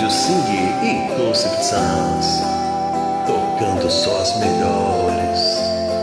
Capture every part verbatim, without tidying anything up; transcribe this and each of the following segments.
Rádio Sing e Concept Sounds, tocando só as melhores.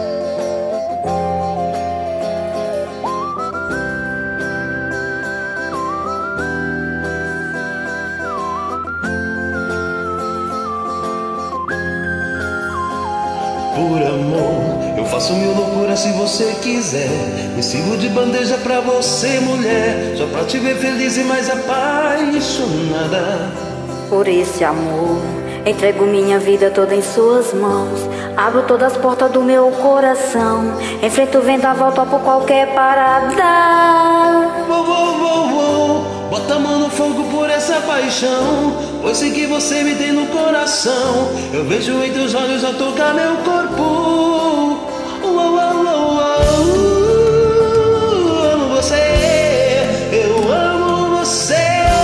Por amor, eu faço mil loucuras se você quiser. Me sirvo de bandeja pra você, mulher, só pra te ver feliz e mais apaixonada. Por esse amor, entrego minha vida toda em suas mãos. Abro todas as portas do meu coração. Enfrento o vendaval, topo qualquer parada. Vou, vou, vou, vou, bota a mão no fogo por essa paixão, pois sei que você me tem no coração. Eu vejo em teus olhos a tocar meu corpo. Uou, uou, uou, uou. Amo você, eu amo você.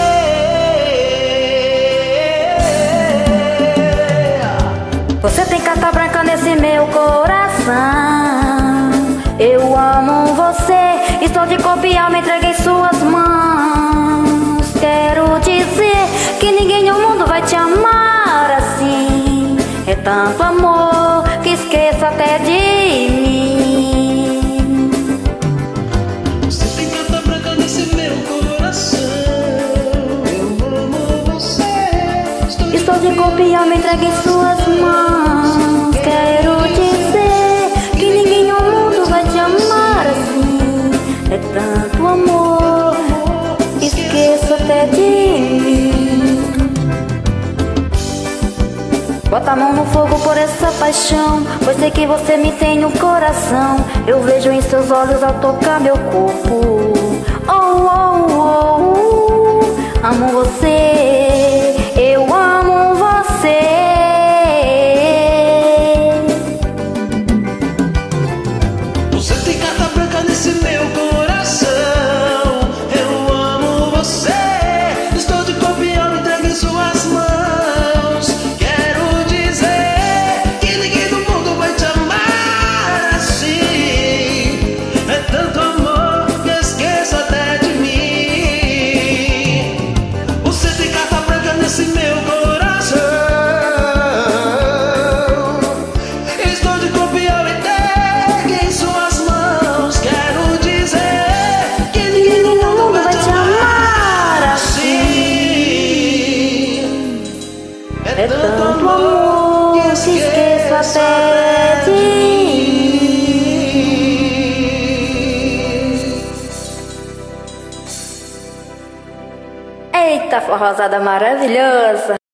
Você tem carta branca nesse meu coração. Eu amo você, estou de corpo e alma, entreguei em suas mãos. Quero dizer que ninguém no mundo vai te amar assim. É tanto amor que esqueço até de mim. Você tem carta branca nesse meu coração. Eu amo você, estou de, Estou de corpo e alma, entregue em suas mãos. Quero dizer que ninguém no mundo vai te amar assim. É tanto amor, esqueço até de mim. Bota a mão no fogo por essa paixão, pois sei que você me tem no coração. Eu vejo em seus olhos ao tocar meu corpo. Oh, oh, oh, oh. Amo você, eu amo você. Você tem carta branca nesse meu coração. Eu amo você, estou de corpo e alma, entregue em suas mãos. Quero dizer que ninguém no mundo vai te amar assim. É tanto amor que esqueço até de mim. Você tem carta branca nesse meu coração. Estou de corpo e alma, entregue em suas mãos. Quero dizer que ninguém no mundo vai te amar assim. É tanto amor que esqueço até de mim. Eita, forrosada maravilhosa!